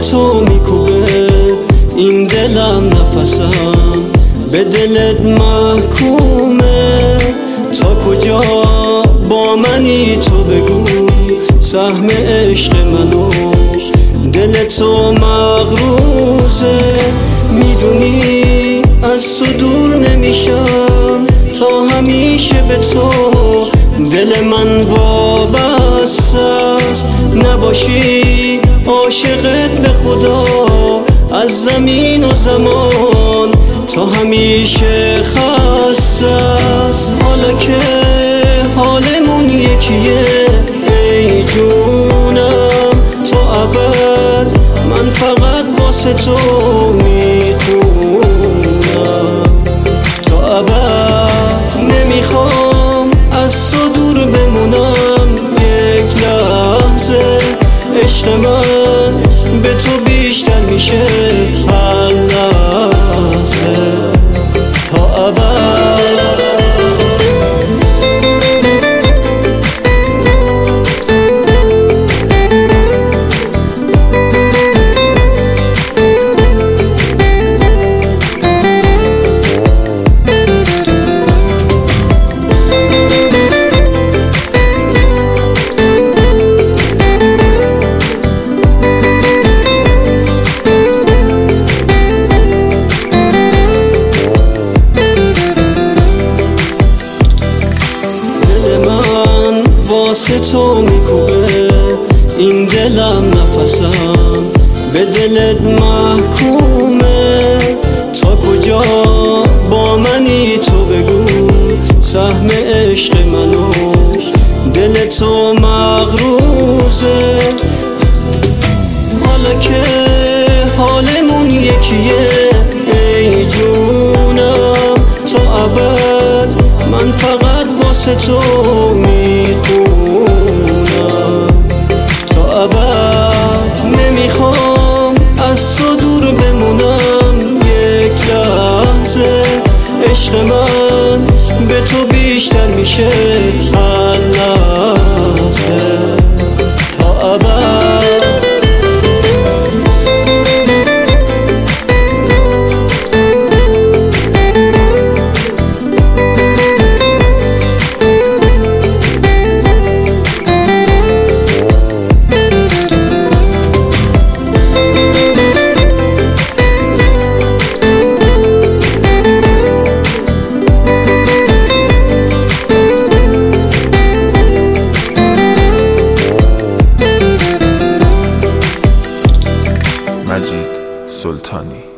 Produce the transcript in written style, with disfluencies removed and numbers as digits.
تو میکوبه این دلم، نفسم به دلت محکومه. تا کجا با منی تو بگو، سهم عشق منو دل تو مغروزه. میدونی از تو دور نمیشم، تا همیشه به تو دل من وابسته است. نباشی عاشقت به خدا، از زمین و زمان تا همیشه خسته است. حالا که حالمون یکیه ای جونم، تا ابد من فقط واسه تو میخونم. تا ابد نمیخوام از تو دور بمونم یک لحظه. عشق من به تو بیشتر میشه هر لحظه. تا ابد واسه تو میکوبه این دلم، نفسم به دلت محکومه. تا کجا با منی تو بگو، سهم عشق منو دل تو مغروزه. حالا که حالمون یکیه ای جونم، تا ابد من فقط واسه تو میخونم. تا ابد نمیخوام از تو دور بمونم یک لحظه. عشق من به تو بیشتر میشه هر لحظه. تا ابد مجید سلطانی.